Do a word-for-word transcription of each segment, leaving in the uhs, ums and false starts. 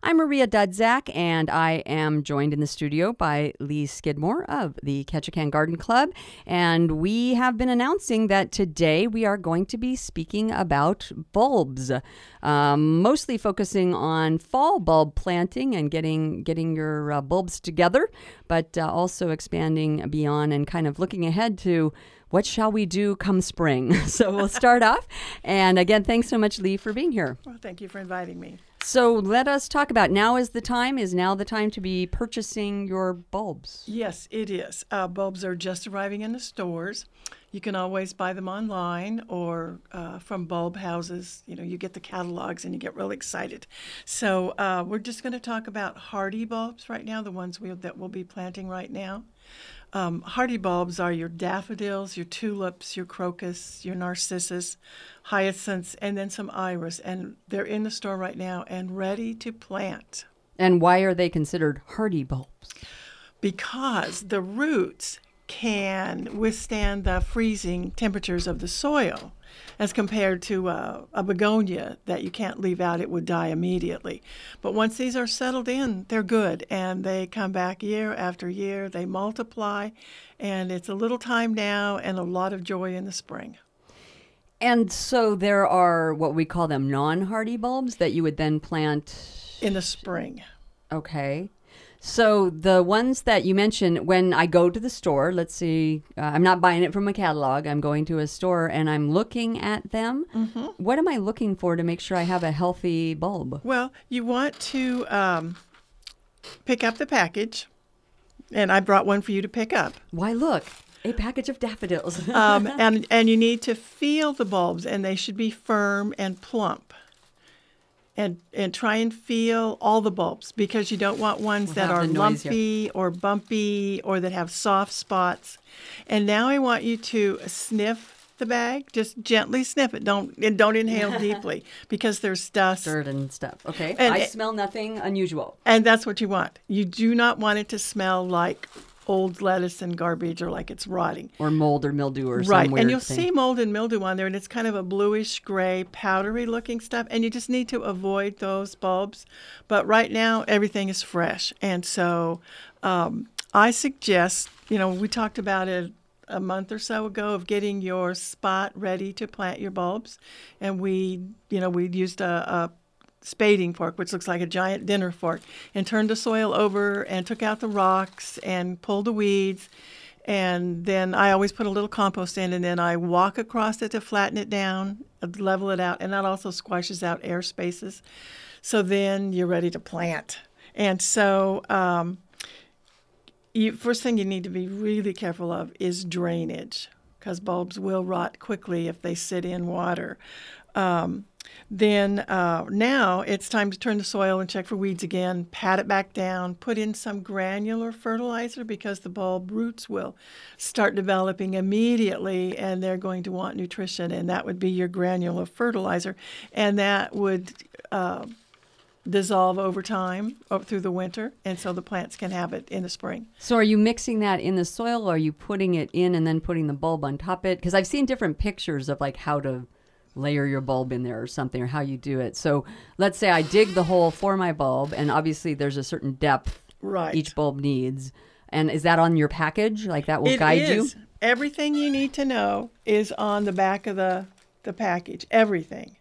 I'm Maria Dudzak, and I am joined in the studio by Lee Skidmore of the Ketchikan Garden Club. And we have been announcing that today we are going to be speaking about bulbs, um, mostly focusing on fall bulb planting and getting getting your uh, bulbs together, but uh, also expanding beyond and kind of looking ahead to what shall we do come spring. So we'll start off. And again, thanks so much, Lee, for being here. Well, thank you for inviting me. So let us talk about now is the time. Is now the time to be purchasing your bulbs? Yes, it is. Uh, bulbs are just arriving in the stores. You can always buy them online or uh, from bulb houses. You know, you get the catalogs and you get really excited. So uh, we're just going to talk about hardy bulbs right now, the ones we, that we'll be planting right now. Um, hardy bulbs are your daffodils, your tulips, your crocus, your narcissus, hyacinths, and then some iris. And they're in the store right now and ready to plant. And why are they considered hardy bulbs? Because the roots can withstand the freezing temperatures of the soil as compared to uh, a begonia that you can't leave out. It would die immediately. But once these are settled in, they're good, and they come back year after year. They multiply, and it's a little time now and a lot of joy in the spring. And so there are what we call them non-hardy bulbs that you would then plant in the spring. Okay. So the ones that you mentioned, when I go to the store, let's see, uh, I'm not buying it from a catalog. I'm going to a store and I'm looking at them. Mm-hmm. What am I looking for to make sure I have a healthy bulb? Well, you want to um, pick up the package, and I brought one for you to pick up. Why, look, a package of daffodils. um, and, and you need to feel the bulbs, and they should be firm and plump. And and try and feel all the bulbs, because you don't want ones Without that are lumpy here. or bumpy or that have soft spots. And now I want you to sniff the bag. Just gently sniff it. Don't and don't inhale deeply, because there's dust. Dirt and stuff. Okay. And I it, smell nothing unusual. And that's what you want. You do not want it to smell like old lettuce and garbage, or like it's rotting. Or mold or mildew or right. some weird And you'll thing. see mold and mildew on there, and it's kind of a bluish gray, powdery looking stuff, and you just need to avoid those bulbs. But right now, everything is fresh. And so um, I suggest, you know, we talked about it a month or so ago of getting your spot ready to plant your bulbs. And we, you know, we used a, a spading fork, which looks like a giant dinner fork, and turned the soil over and took out the rocks and pulled the weeds. And then I always put a little compost in, and then I walk across it to flatten it down, level it out, and that also squashes out air spaces. So then you're ready to plant. And so um, you, first thing you need to be really careful of is drainage, because bulbs will rot quickly if they sit in water. Um, Then uh, now it's time to turn the soil and check for weeds again, pat it back down, put in some granular fertilizer, because the bulb roots will start developing immediately and they're going to want nutrition, and that would be your granular fertilizer. And that would uh, dissolve over time over through the winter, and so the plants can have it in the spring. So are you mixing that in the soil, or are you putting it in and then putting the bulb on top of it? Because I've seen different pictures of like how to layer your bulb in there or something, or how you do it. So let's say I dig the hole for my bulb, and obviously there's a certain depth right. each bulb needs. And is that on your package? Like that will it guide is. you? Everything you need to know is on the back of the, the package. Everything.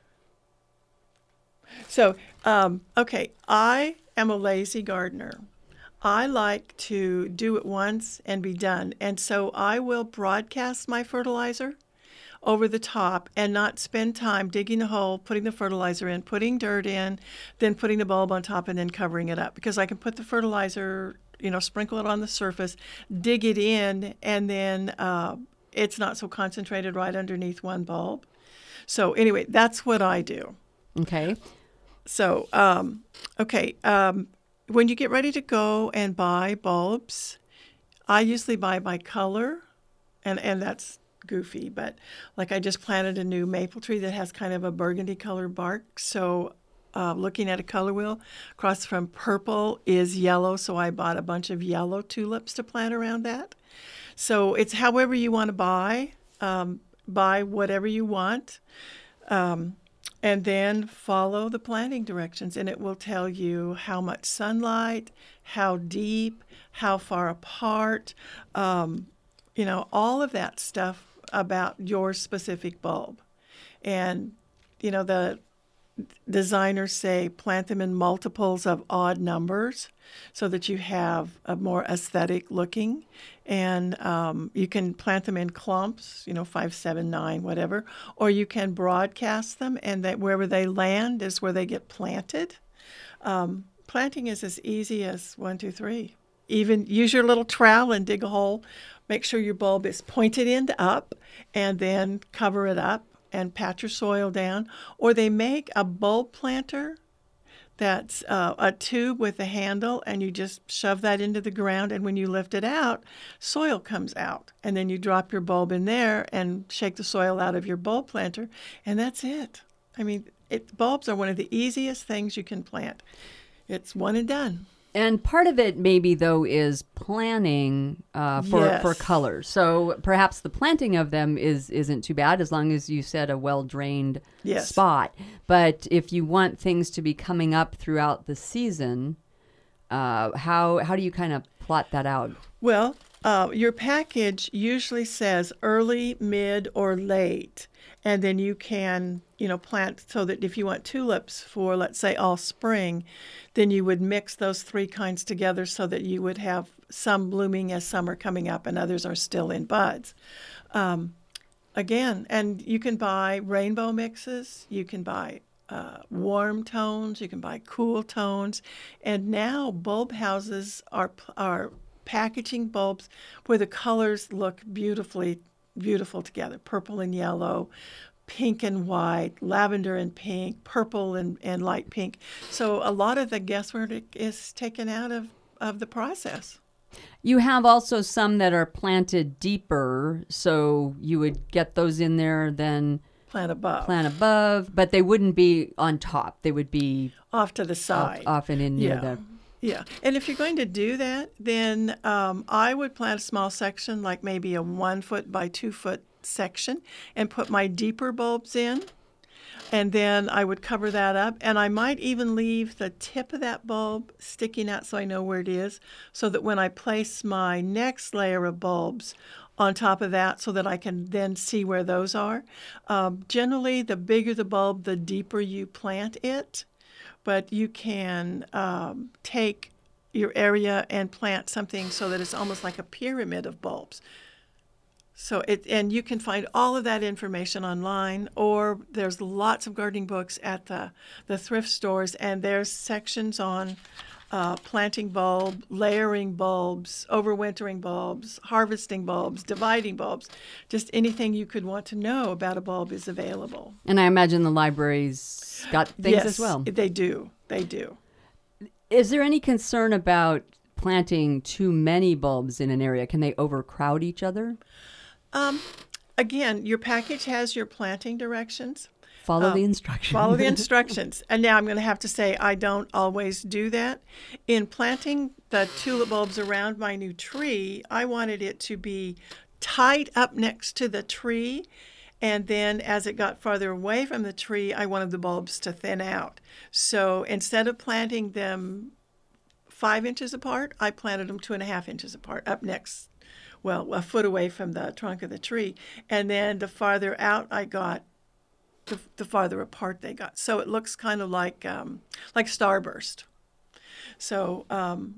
So, um, okay, I am a lazy gardener. I like to do it once and be done. And so I will broadcast my fertilizer over the top and not spend time digging the hole, putting the fertilizer in, putting dirt in, then putting the bulb on top and then covering it up. Because I can put the fertilizer, you know, sprinkle it on the surface, dig it in, and then uh, it's not so concentrated right underneath one bulb. So anyway, that's what I do. Okay. So, um, okay, um, when you get ready to go and buy bulbs, I usually buy by color, and, and that's goofy, but like I just planted a new maple tree that has kind of a burgundy colored bark. So uh, looking at a color wheel, across from purple is yellow. So I bought a bunch of yellow tulips to plant around that. So it's however you want to buy, um, buy whatever you want. Um, And then follow the planting directions, and it will tell you how much sunlight, how deep, how far apart, um, you know, all of that stuff about your specific bulb. And, you know, the designers say plant them in multiples of odd numbers so that you have a more aesthetic looking. And um, you can plant them in clumps, you know, five, seven, nine, whatever, or you can broadcast them, and that wherever they land is where they get planted. Um, planting is as easy as one, two, three. Even use your little trowel and dig a hole. Make sure your bulb is pointed end up, and then cover it up and pat your soil down. Or they make a bulb planter that's uh, a tube with a handle, and you just shove that into the ground, and when you lift it out, soil comes out. And then you drop your bulb in there and shake the soil out of your bulb planter, and that's it. I mean, it, bulbs are one of the easiest things you can plant. It's one and done. And part of it maybe, though, is planning uh, for, Yes. for colors. So perhaps the planting of them is, isn't too bad as long as you set a well-drained Yes. spot. But if you want things to be coming up throughout the season, uh, how how do you kind of plot that out? Well, uh, your package usually says early, mid, or late. And then you can, you know, plant so that if you want tulips for, let's say, all spring, then you would mix those three kinds together so that you would have some blooming as summer coming up and others are still in buds. Um, again, and you can buy rainbow mixes, you can buy uh, warm tones, you can buy cool tones, and now bulb houses are are packaging bulbs where the colors look beautifully beautiful together, purple and yellow, pink and white, lavender and pink, purple and, and light pink. So a lot of the guesswork is taken out of, of the process. You have also some that are planted deeper, so you would get those in there, then Plant above. plant above, but they wouldn't be on top. They would be Off to the off, side. often in near Yeah. the... Yeah. And if you're going to do that, then um, I would plant a small section, like maybe a one foot by two foot section, and put my deeper bulbs in. And then I would cover that up. And I might even leave the tip of that bulb sticking out so I know where it is, so that when I place my next layer of bulbs on top of that, so that I can then see where those are. Um, generally, the bigger the bulb, the deeper you plant it. But you can um, take your area and plant something so that it's almost like a pyramid of bulbs. So it, and you can find all of that information online, or there's lots of gardening books at the, the thrift stores, and there's sections on uh, planting bulb, layering bulbs, overwintering bulbs, harvesting bulbs, dividing bulbs. Just anything you could want to know about a bulb is available. And I imagine the library's got things yes, as well. They do. They do. Is there any concern about planting too many bulbs in an area? Can they overcrowd each other? Um, again, your package has your planting directions. Follow Um, the instructions. Follow the instructions. And now I'm going to have to say I don't always do that. In planting the tulip bulbs around my new tree, I wanted it to be tight up next to the tree. And then as it got farther away from the tree, I wanted the bulbs to thin out. So instead of planting them five inches apart, I planted them two and a half inches apart up next, well, a foot away from the trunk of the tree. And then the farther out I got, the, the farther apart they got. So it looks kind of like um, like starburst. So, um,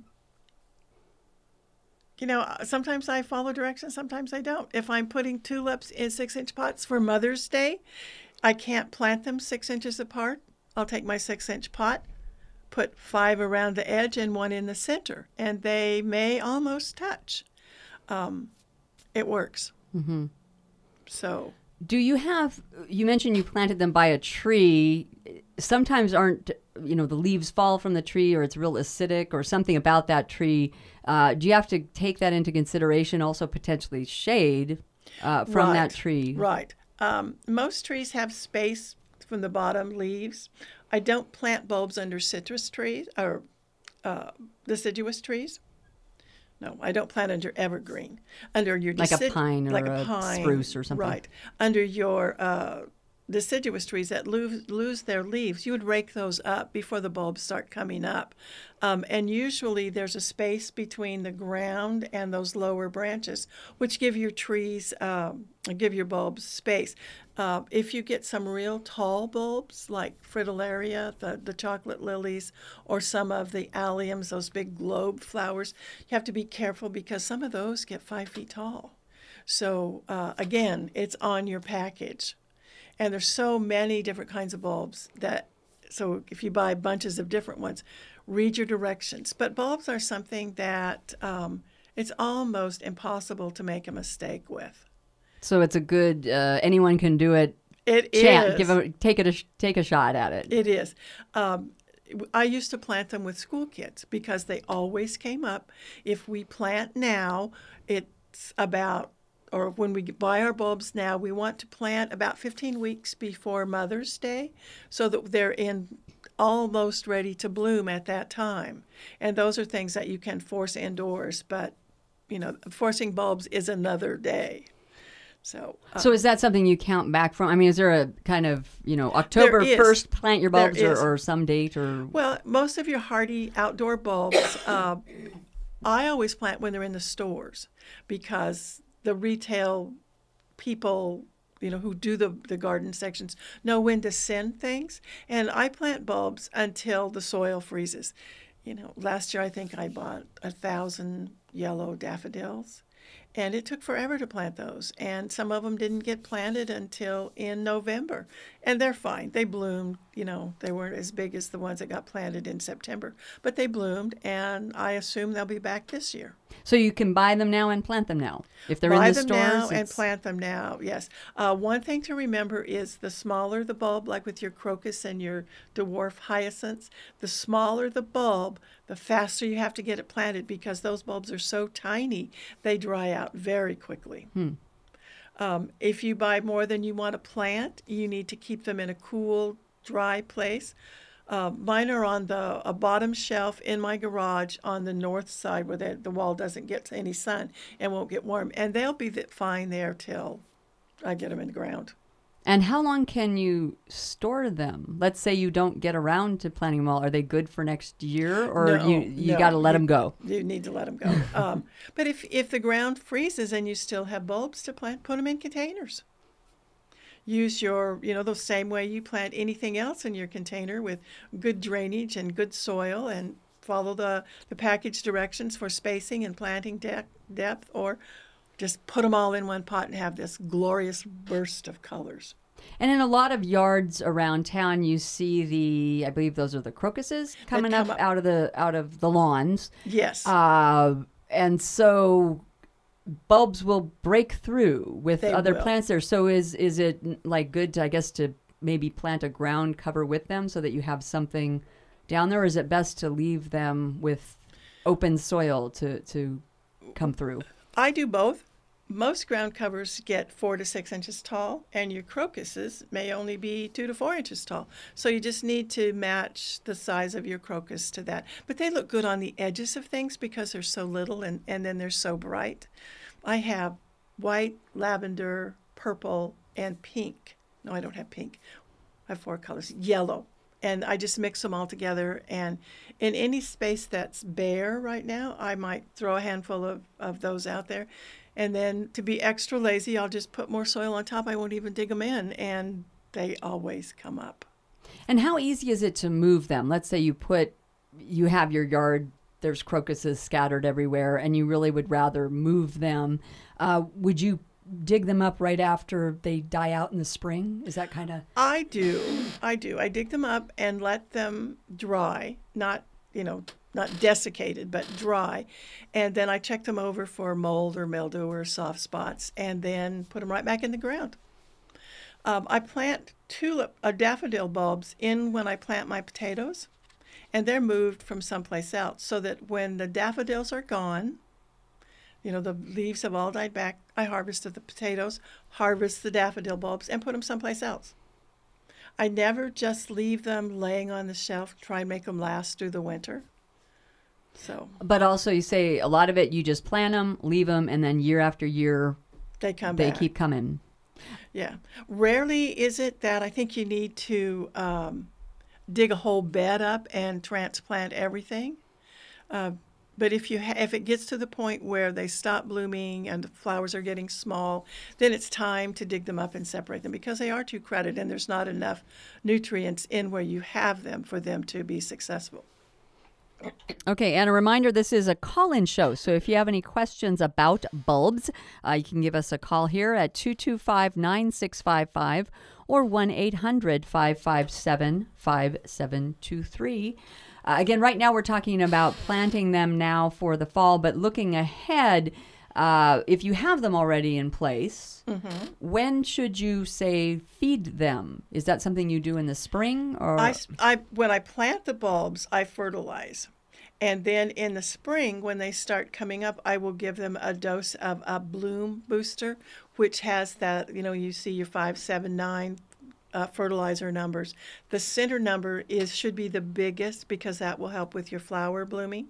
you know, sometimes I follow directions, sometimes I don't. If I'm putting tulips in six-inch pots for Mother's Day, I can't plant them six inches apart. I'll take my six-inch pot, put five around the edge and one in the center, and they may almost touch. Um, it works. Mm-hmm. So... Do you have, you mentioned you planted them by a tree. Sometimes aren't, you know, the leaves fall from the tree or it's real acidic or something about that tree. Uh, do you have to take that into consideration, also potentially shade uh, from right, that tree? Right. Um, most trees have space from the bottom leaves. I don't plant bulbs under citrus trees or uh, deciduous trees. No, I don't plant under evergreen. Under your Like decid- a pine or like a pine, spruce or something. Right. Under your uh, deciduous trees that lose, lose their leaves, you would rake those up before the bulbs start coming up. Um, and usually there's a space between the ground and those lower branches, which give your trees, um, give your bulbs space. Uh, if you get some real tall bulbs like fritillaria, the, the chocolate lilies, or some of the alliums, those big globe flowers, you have to be careful because some of those get five feet tall. So uh, again, it's on your package. And there's so many different kinds of bulbs that, so if you buy bunches of different ones, read your directions. But bulbs are something that um, it's almost impossible to make a mistake with. So it's a good, uh, anyone can do it. It chance. is. Give a, take it a, take a shot at it. It is. Um, I used to plant them with school kids because they always came up. If we plant now, it's about or when we buy our bulbs now, we want to plant about fifteen weeks before Mother's Day so that they're in almost ready to bloom at that time. And those are things that you can force indoors, but, you know, forcing bulbs is another day. So, uh, so is that something you count back from? I mean, is there a kind of, you know, October first plant your bulbs or, or some date? Or Well, most of your hardy outdoor bulbs, uh, I always plant when they're in the stores because the retail people, you know, who do the, the garden sections know when to send things. And I plant bulbs until the soil freezes. You know, last year I think I bought a thousand yellow daffodils. And it took forever to plant those. And some of them didn't get planted until in November. And they're fine. They bloomed. You know, they weren't as big as the ones that got planted in September. But they bloomed, and I assume they'll be back this year. So you can buy them now and plant them now. If they're buy in the them stores, now it's... and plant them now, yes. Uh, one thing to remember is the smaller the bulb, like with your crocus and your dwarf hyacinths, the smaller the bulb, the faster you have to get it planted because those bulbs are so tiny, they dry out very quickly. Hmm. Um, if you buy more than you want to plant, you need to keep them in a cool, dry place. Uh, mine are on the a bottom shelf in my garage on the north side where the, the wall doesn't get to any sun and won't get warm. And they'll be th- fine there till I get them in the ground. And how long can you store them? Let's say you don't get around to planting them all. Are they good for next year, or no, you you no, got to let you, them go? You need to let them go. um, but if, if the ground freezes and you still have bulbs to plant, put them in containers. Use your, you know, the same way you plant anything else in your container with good drainage and good soil, and follow the, the package directions for spacing and planting de- depth, or just put them all in one pot and have this glorious burst of colors. And in a lot of yards around town, you see the, I believe those are the crocuses coming up, up out of the out of the lawns. Yes. Uh, and so bulbs will break through with They other will. plants there. So is is it like good, to, I guess, to maybe plant a ground cover with them so that you have something down there, or is it best to leave them with open soil to to come through? I do both. Most ground covers get four to six inches tall, and your crocuses may only be two to four inches tall. So you just need to match the size of your crocus to that. But they look good on the edges of things because they're so little and, and then they're so bright. I have white, lavender, purple, and pink. No, I don't have pink. I have four colors. Yellow. And I just mix them all together. And in any space that's bare right now, I might throw a handful of, of those out there. And then to be extra lazy, I'll just put more soil on top. I won't even dig them in, and they always come up. And how easy is it to move them? Let's say you put, you have your yard, there's crocuses scattered everywhere, and you really would rather move them. Uh, would you dig them up right after they die out in the spring? Is that kind of... I do. I do. I dig them up and let them dry, not, you know, not desiccated, but dry. And then I check them over for mold or mildew or soft spots, and then put them right back in the ground. Um, I plant tulip, uh, daffodil bulbs in when I plant my potatoes, and they're moved from someplace else so that when the daffodils are gone, you know, the leaves have all died back, I harvested the potatoes, harvest the daffodil bulbs, and put them someplace else. I never just leave them laying on the shelf, try and make them last through the winter. So, but also you say a lot of it, you just plant them, leave them, and then year after year, they come they back. keep coming. Yeah. Rarely is it that I think you need to um, dig a whole bed up and transplant everything. Uh, but if you ha- if it gets to the point where they stop blooming and the flowers are getting small, then it's time to dig them up and separate them because they are too crowded and there's not enough nutrients in where you have them for them to be successful. Okay, and a reminder, this is a call-in show, so if you have any questions about bulbs, uh, you can give us a call here at two two five, nine six five five or one eight hundred, five five seven, five seven two three. Uh, again, right now we're talking about planting them now for the fall, but looking ahead, uh, if you have them already in place, mm-hmm. when should you, say, feed them? Is that something you do in the spring? Or I, I, when I plant the bulbs, I fertilize. And then in the spring, when they start coming up, I will give them a dose of a bloom booster, which has that, you know, you see your five, seven, nine uh, fertilizer numbers. The center number is should be the biggest because that will help with your flower blooming.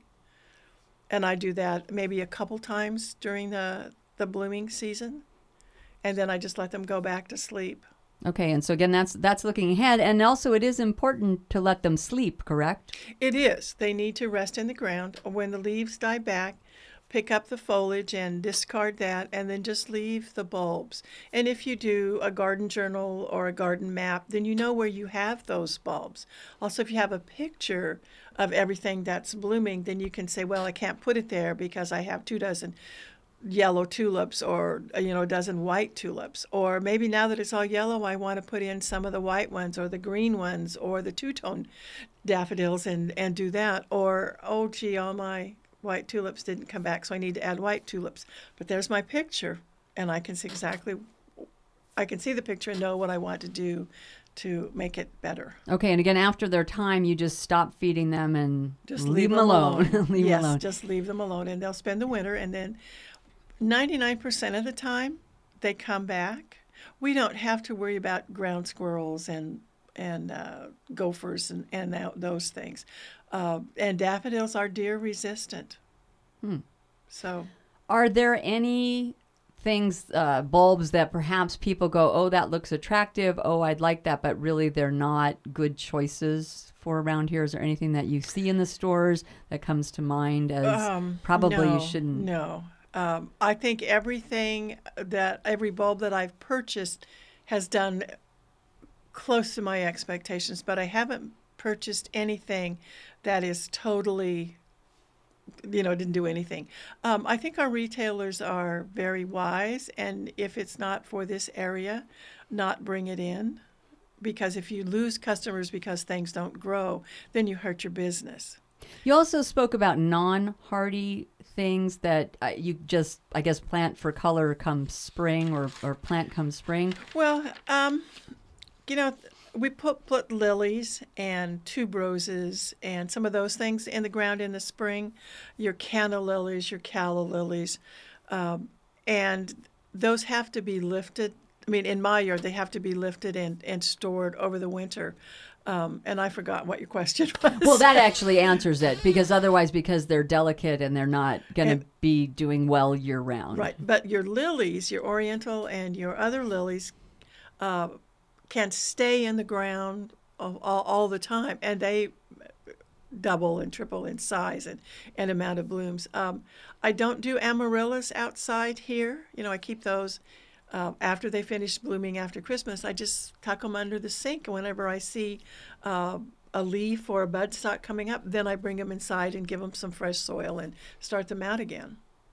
And I do that maybe a couple times during the, the blooming season. And then I just let them go back to sleep. Okay, and so again, that's that's looking ahead. And also it is important to let them sleep, correct? It is. They need to rest in the ground. When the leaves die back, pick up the foliage and discard that, and then just leave the bulbs. And if you do a garden journal or a garden map, then you know where you have those bulbs. Also, if you have a picture of everything that's blooming, then you can say, well, I can't put it there because I have two dozen yellow tulips or, you know, a dozen white tulips. Or maybe now that it's all yellow, I want to put in some of the white ones or the green ones or the two-tone daffodils and, and do that. Or, oh, gee, all my white tulips didn't come back, so I need to add white tulips. But there's my picture, and I can see exactly, I can see the picture and know what I want to do to make it better. Okay, and again, after their time, you just stop feeding them and just leave, leave them them alone. alone. leave yes, them alone. just leave them alone, and they'll spend the winter, and then ninety-nine percent of the time, they come back. We don't have to worry about ground squirrels and and uh, gophers and, and that, those things. Uh, and daffodils are deer resistant. Hmm. So, are there any things, uh, bulbs that perhaps people go, oh, that looks attractive, oh, I'd like that, but really they're not good choices for around here? Is there anything that you see in the stores that comes to mind as um, probably no, you shouldn't? No. Um, I think everything that, every bulb that I've purchased has done close to my expectations, but I haven't purchased anything that is totally, you know, didn't do anything. Um, I think our retailers are very wise, and if it's not for this area, not bring it in, because if you lose customers because things don't grow, then you hurt your business. You also spoke about non-hardy things that uh, you just, I guess, plant for color come spring or, or plant come spring. Well, um, you know, we put, put lilies and tuberoses and some of those things in the ground in the spring, your canna lilies, your calla lilies, um, and those have to be lifted. I mean, in my yard, they have to be lifted and, and stored over the winter. Um, and I forgot what your question was. Well, that actually answers it, because otherwise, because they're delicate and they're not going to be doing well year round. Right. But your lilies, your oriental and your other lilies, uh, can stay in the ground all, all, all the time, and they double and triple in size and, and amount of blooms. Um, I don't do amaryllis outside here. You know, I keep those uh, after they finish blooming after Christmas. I just tuck them under the sink. Whenever I see uh, a leaf or a budstalk coming up, then I bring them inside and give them some fresh soil and start them out again.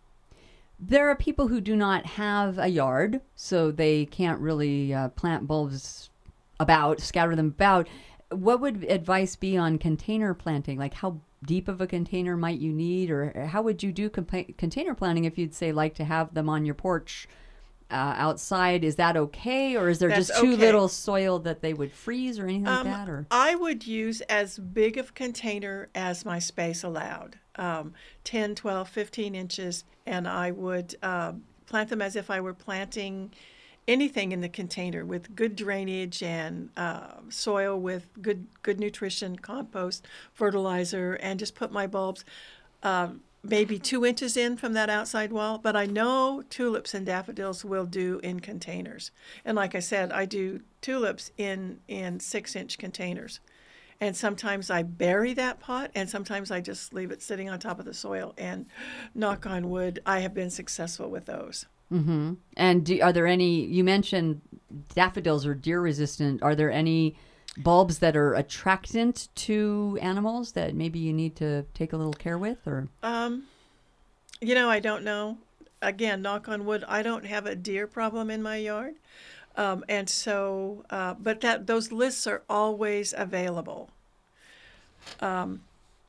There are people who do not have a yard, so they can't really uh, plant bulbs about, scatter them about. What would advice be on container planting? Like, how deep of a container might you need, or how would you do compa- container planting if you'd say like to have them on your porch uh, outside? Is that okay, or is there That's just too okay. little soil that they would freeze or anything Um, like that? Or I would use as big of a container as my space allowed, um, ten, twelve, fifteen inches, and I would uh, plant them as if I were planting anything in the container with good drainage and uh, soil with good good nutrition, compost, fertilizer, and just put my bulbs. Um, maybe two inches in from that outside wall, but I know tulips and daffodils will do in containers. And like I said, I do tulips in, in six-inch containers. And sometimes I bury that pot, and sometimes I just leave it sitting on top of the soil. And knock on wood, I have been successful with those. Mm-hmm. And do, are there any, you mentioned daffodils are deer resistant. Are there any bulbs that are attractant to animals that maybe you need to take a little care with? Or Um, you know, I don't know. Again, knock on wood, I don't have a deer problem in my yard. Um, and so, uh, but that those lists are always available. Um,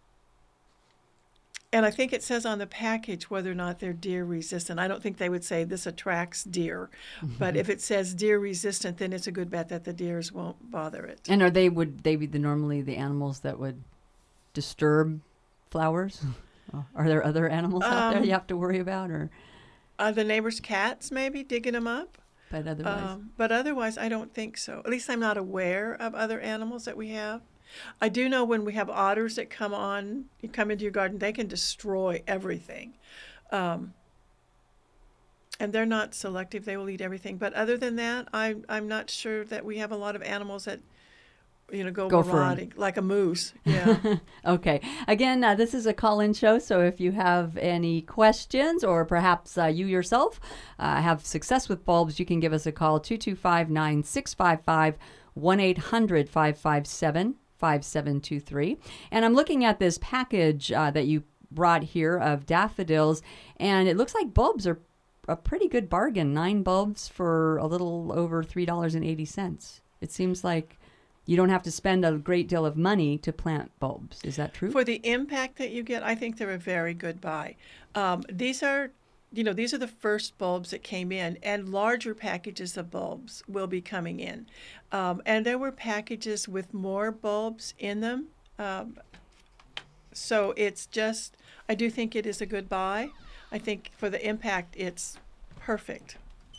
and I think it says on the package whether or not they're deer resistant. I don't think they would say this attracts deer, but if it says deer resistant, then it's a good bet that the deers won't bother it. and are they would they be the normally the animals that would disturb flowers? Are there other animals out there Um, you have to worry about, or Are the neighbors' cats maybe digging them up? but otherwise? Um, but otherwise, I don't think so. At least I'm not aware of other animals that we have. I do know when we have otters that come on, you come into your garden, they can destroy everything. Um, and they're not selective; they will eat everything. But other than that, I'm I'm not sure that we have a lot of animals that, you know, go, Go for 'em. marauding like a moose. Yeah. Okay. Again, uh, this is a call-in show, so if you have any questions or perhaps uh, you yourself uh, have success with bulbs, you can give us a call, two two five, nine six five five, one eight hundred, five five seven, five seven two three. And I'm looking at this package uh, that you brought here of daffodils, and it looks like bulbs are a pretty good bargain. Nine bulbs for a little over three dollars and eighty cents. It seems like you don't have to spend a great deal of money to plant bulbs. Is that true? For the impact that you get, I think they're a very good buy. Um, these are, you know, these are the first bulbs that came in, and larger packages of bulbs will be coming in. Um, and there were packages with more bulbs in them. Um, so it's just, I do think it is a good buy. I think for the impact, it's perfect.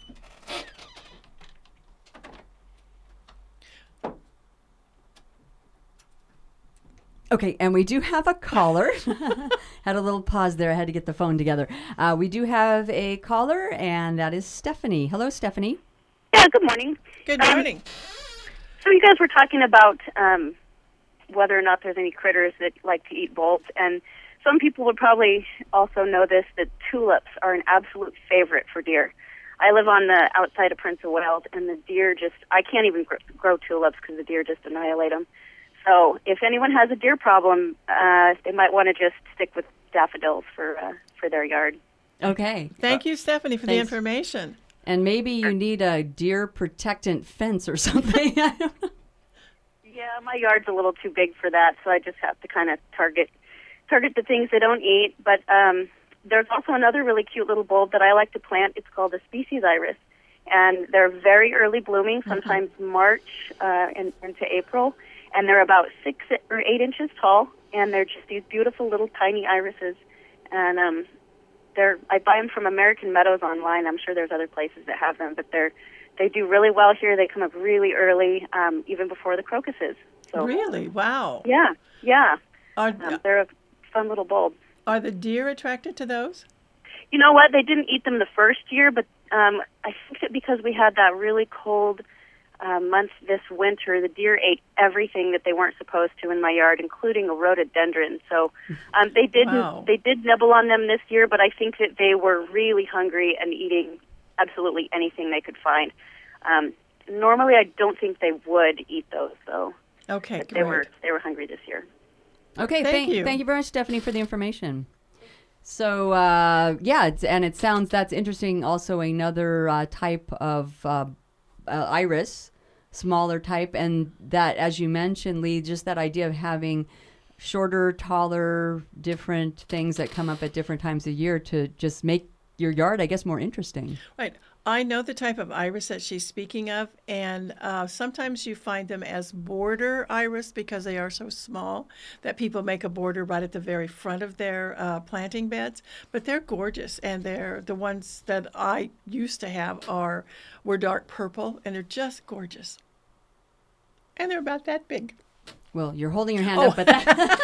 Okay, and we do have a caller. Had a little pause there. I had to get the phone together. Uh, we do have a caller, and that is Stephanie. Hello, Stephanie. Yeah, good morning. Good Um, morning. So you guys were talking about um, whether or not there's any critters that like to eat bulbs, and some people would probably also know this, that tulips are an absolute favorite for deer. I live on the outside of Prince of Wales, and the deer just, I can't even gr- grow tulips because the deer just annihilate them. So if anyone has a deer problem, uh, they might want to just stick with daffodils for uh, for their yard. Okay. Thank you, Stephanie, for the thanks. information. And maybe you need a deer protectant fence or something. I don't know. Yeah, my yard's a little too big for that, so I just have to kind of target target the things they don't eat. But um, there's also another really cute little bulb that I like to plant. It's called a species iris, and they're very early blooming, sometimes mm-hmm. March uh, and into April. And they're about six or eight inches tall, and they're just these beautiful little tiny irises. And um, they're I buy them from American Meadows online. I'm sure there's other places that have them, but they're they do really well here. They come up really early, um, even before the crocuses. So Really? Wow. yeah, yeah, Are, um, they're a fun little bulb. are the deer attracted to those? You know what? They didn't eat them the first year, but um, I think that because we had that really cold Uh, months this winter, the deer ate everything that they weren't supposed to in my yard, including a rhododendron. So um, they did Wow. they did nibble on them this year, but I think that they were really hungry and eating absolutely anything they could find. Um, normally, I don't think they would eat those, though. Okay, But great. they were they were hungry this year. Okay, Thank thank, you. thank you very much, Stephanie, for the information. So, uh, yeah, it's, and it sounds, that's interesting. Also, another uh, type of uh, uh, iris, smaller type, and that, as you mentioned, Lee, just that idea of having shorter, taller, different things that come up at different times of year to just make your yard, I guess, more interesting. Right. I know the type of iris that she's speaking of, and uh, sometimes you find them as border iris because they are so small that people make a border right at the very front of their uh, planting beds. But they're gorgeous, and they're the ones that I used to have are were dark purple, and they're just gorgeous. And they're about that big. Well, you're holding your hand Oh. up, but that,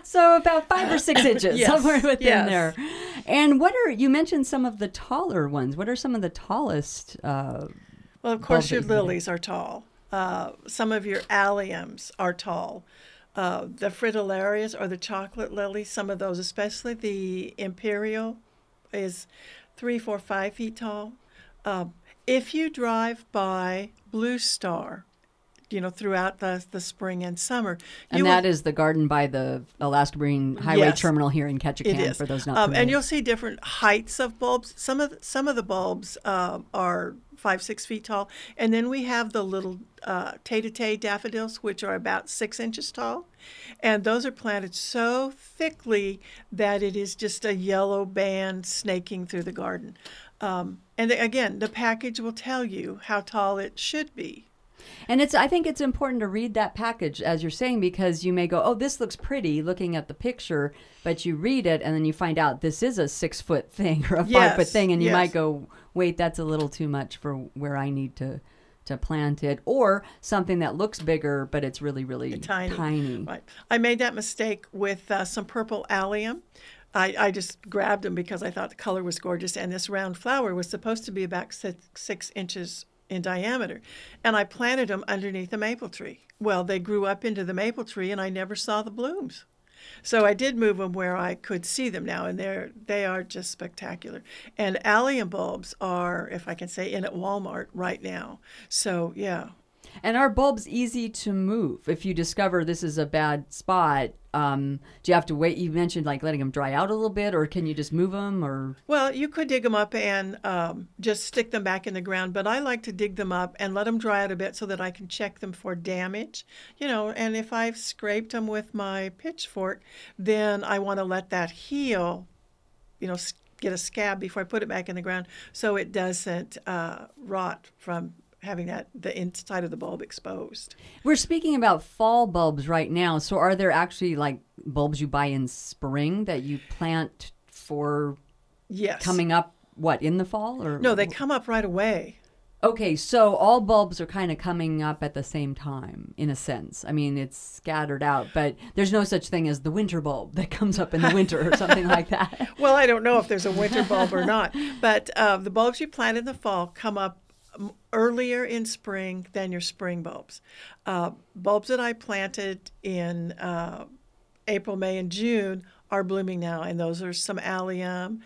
So about five or six inches, Yes, somewhere within yes. there. And what are, you mentioned some of the taller ones. What are some of the tallest? Uh, Well, of course, bulbs your that you can do? lilies are tall. Uh, some of your alliums are tall. Uh, the fritillarias or the chocolate lilies, some of those, especially the imperial, is three, four, five feet tall. Um, if you drive by Blue Star, you know, throughout the, the spring and summer, and you that will, is the garden by the Alaska Marine Highway Yes, Terminal here in it Ketchikan, is. for those not um, familiar. and you'll see different heights of bulbs. Some of the, some of the bulbs um, are five, six feet tall, and then we have the little uh, tay-to-tay daffodils, which are about six inches tall, and those are planted so thickly that it is just a yellow band snaking through the garden. Um, and the, again, the package will tell you how tall it should be. And it's, I think it's important to read that package, as you're saying, because you may go, oh, this looks pretty looking at the picture, but you read it and then you find out this is a six foot thing or a five Yes, foot thing. And you yes. might go, wait, that's a little too much for where I need to, to plant it. Or something that looks bigger, but it's really, really Tiny. tiny. Right. I made that mistake with uh, some purple allium. I, I just grabbed them because I thought the color was gorgeous, and this round flower was supposed to be about six, six inches in diameter. And I planted them underneath a maple tree. Well, they grew up into the maple tree, and I never saw the blooms. So I did move them where I could see them now, and they're they are just spectacular. And allium bulbs are, if I can say, in at Walmart right now. So yeah. And are bulbs easy to move? If you discover this is a bad spot, um, do you have to wait? You mentioned like letting them dry out a little bit, or can you just move them? Or Well, you could dig them up and um, just stick them back in the ground, but I like to dig them up and let them dry out a bit so that I can check them for damage. You know, and if I've scraped them with my pitchfork, then I want to let that heal, you know, s- get a scab before I put it back in the ground so it doesn't uh, rot from having that the inside of the bulb exposed. we're speaking about fall bulbs right now. So are there actually like bulbs you buy in spring that you plant for Yes. coming up, what, in the fall? Or No, they come up right away. Okay, so all bulbs are kind of coming up at the same time, in a sense. I mean, it's scattered out, but there's no such thing as the winter bulb that comes up in the winter or something like that. Well, I don't know if there's a winter bulb or not, but uh, the bulbs you plant in the fall come up um, earlier in spring than your spring bulbs. Uh, bulbs that I planted in uh, April, May, and June are blooming now, and those are some allium,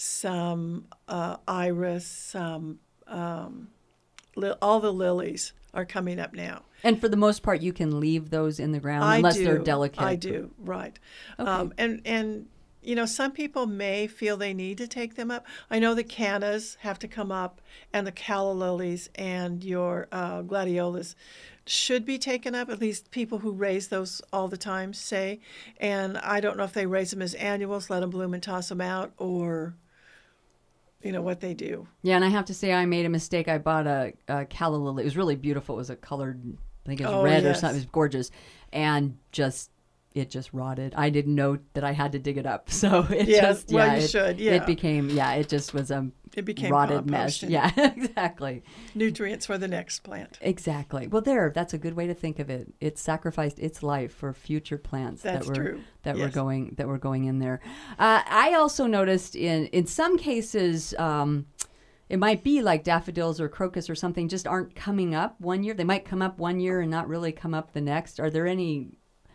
some uh, iris, some um, li- all the lilies are coming up now. And for the most part, you can leave those in the ground I unless do. they're delicate. I do, right. Okay. Um, and, and, you know, some people may feel they need to take them up. I know the cannas have to come up, and the calla lilies and your uh, gladiolas should be taken up, at least people who raise those all the time say. And I don't know if they raise them as annuals, let them bloom and toss them out, or, you know, what they do. Yeah, and I have to say I made a mistake. I bought a, a calla lily. It was really beautiful. It was a colored, I think it was Oh, red or yes. something. It was gorgeous. And just, it just rotted. I didn't know that I had to dig it up. So it Yes, just, well, yeah. you it, should, yeah. It became, yeah, it just was a It became rotted compost mess. and Yeah, exactly. nutrients for the next plant. Exactly. Well, there, that's a good way to think of it. It sacrificed its life for future plants That's that were true. that were Yes. going that were going in there. Uh, I also noticed in in some cases, um, it might be like daffodils or crocus or something just aren't coming up one year. They might come up one year and not really come up the next. Are there any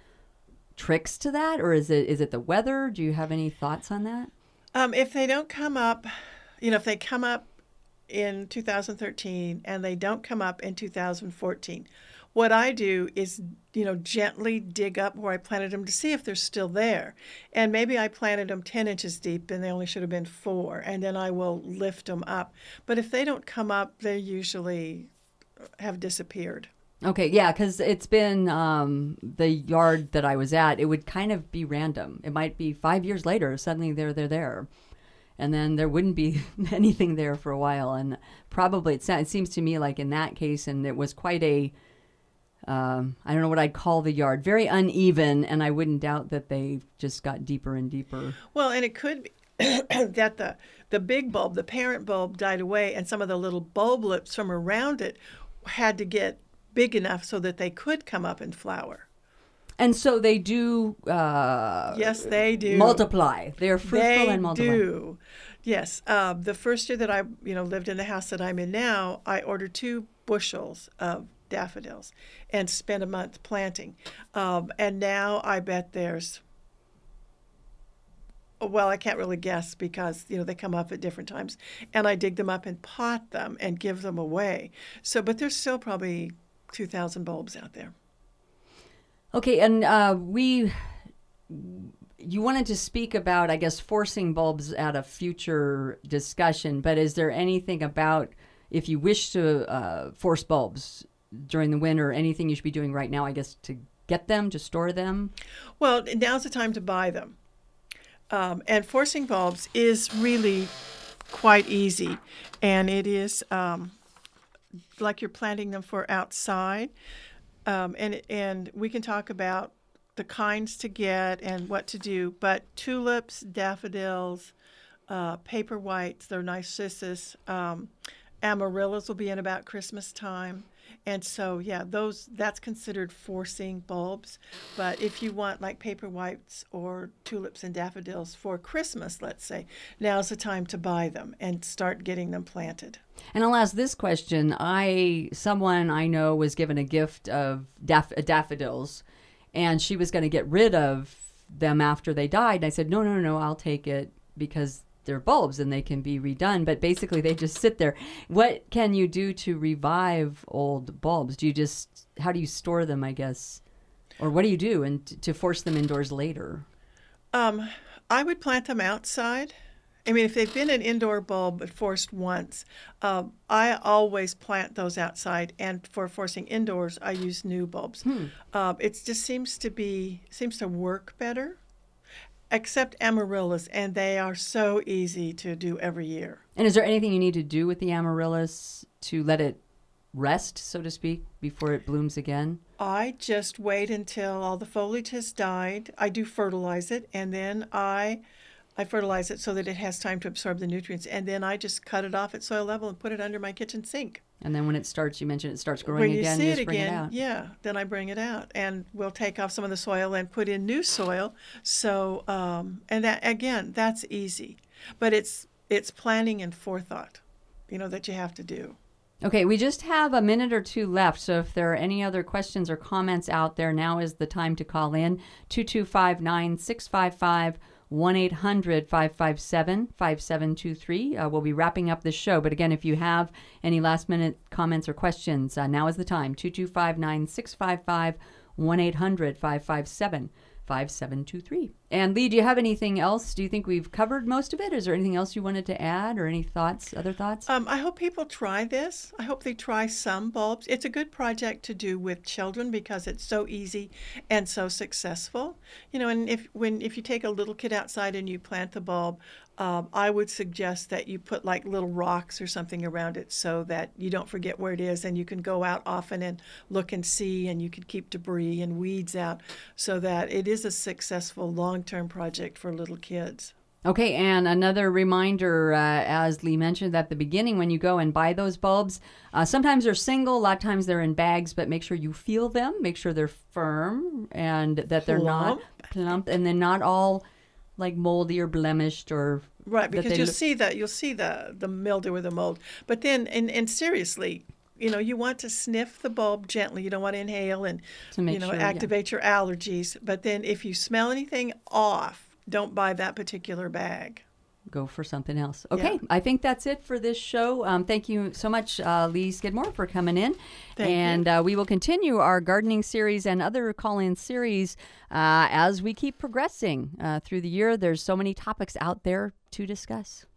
tricks to that, or is it is it the weather? Do you have any thoughts on that? Um, if they don't come up, you know, if they come up in two thousand thirteen and they don't come up in two thousand fourteen, what I do is, you know, gently dig up where I planted them to see if they're still there. And maybe I planted them ten inches deep and they only should have been four, and then I will lift them up. But if they don't come up, they usually have disappeared. Okay, yeah, because it's been um, the yard that I was at. It would kind of be random. It might be five years later, suddenly they're they're there, and then there wouldn't be anything there for a while. And probably it, it seems to me like in that case, and it was quite a um, I don't know what I'd call the yard, very uneven, and I wouldn't doubt that they just got deeper and deeper. Well, and it could be that the the big bulb, the parent bulb, died away, and some of the little bulblets from around it had to get big enough so that they could come up and flower. And so they do. Uh, Yes, they do. Multiply. They're fruitful They and multiply. do. Yes. Uh, the first year that I, you know, lived in the house that I'm in now, I ordered two bushels of daffodils and spent a month planting. Um, and now I bet there's, well, I can't really guess because, you know, they come up at different times. And I dig them up and pot them and give them away. So, but there's still probably two thousand bulbs out there. Okay, and uh, we, you wanted to speak about, I guess, forcing bulbs at a future discussion, but is there anything about if you wish to uh, force bulbs during the winter, anything you should be doing right now, I guess, to get them, to store them? Well, now's the time to buy them. Um, and forcing bulbs is really quite easy, and it is um, like you're planting them for outside. Um, and and we can talk about the kinds to get and what to do. But tulips, daffodils, uh, paper whites, they're narcissus, um, amaryllis will be in about Christmas time. And so, yeah, those that's considered forcing bulbs. But if you want like paper whites or tulips and daffodils for Christmas, let's say, now's the time to buy them and start getting them planted. And I'll ask this question. I someone I know was given a gift of daff- daffodils, and she was going to get rid of them after they died. And I said, no, no, no, I'll take it because they're bulbs and they can be redone. But basically, they just sit there. What can you do to revive old bulbs? Do you just, how do you store them, I guess? Or what do you do and t- to force them indoors later? Um, I would plant them outside. I mean, if they've been an indoor bulb but forced once, uh, I always plant those outside. And for forcing indoors, I use new bulbs. Hmm. Uh, it just seems to be seems to work better, except amaryllis, and they are so easy to do every year. And is there anything you need to do with the amaryllis to let it rest, so to speak, before it blooms again? I just wait until all the foliage has died. I do fertilize it, and then I I fertilize it so that it has time to absorb the nutrients, and then I just cut it off at soil level and put it under my kitchen sink. And then when it starts, you mentioned it starts growing When you again, see you it just bring again, it out. yeah, then I bring it out, and we'll take off some of the soil and put in new soil. So, um, and that again, that's easy, but it's it's planning and forethought, you know, that you have to do. Okay, we just have a minute or two left, so if there are any other questions or comments out there, now is the time to call in. two two five nine, six five five, one eight hundred, five five seven, five seven two three. Uh, we'll be wrapping up this show, but again, if you have any last-minute comments or questions, uh, now is the time. two two five nine, six five five, one eight hundred, five five seven, five seven two three. And Lee, do you have anything else? Do you think we've covered most of it? Is there anything else you wanted to add or any thoughts, other thoughts? Um, I hope people try this. I hope they try some bulbs. It's a good project to do with children because it's so easy and so successful. You know, and if when if you take a little kid outside and you plant the bulb, um, I would suggest that you put like little rocks or something around it so that you don't forget where it is, and you can go out often and look and see, and you can keep debris and weeds out so that it is a successful long-term project for little kids. Okay, and another reminder, uh, as Lee mentioned at the beginning, when you go and buy those bulbs, uh, sometimes they're single, a lot of times they're in bags, but make sure you feel them, make sure they're firm, and that they're not Plump. plump, and they're not all like moldy or blemished or Right, that because they you'll look- see that you'll see the the mildew or the mold. But then, and, and seriously, you know, you want to sniff the bulb gently. You don't want to inhale and To make you know sure, yeah. activate your allergies. But then, if you smell anything off, don't buy that particular bag. go for something else. Okay, Yeah. I think that's it for this show. Um, thank you so much, uh, Lee Skidmore, for coming in. Thank you. and uh, we will continue our gardening series and other call-in series uh, as we keep progressing uh, through the year. There's so many topics out there to discuss.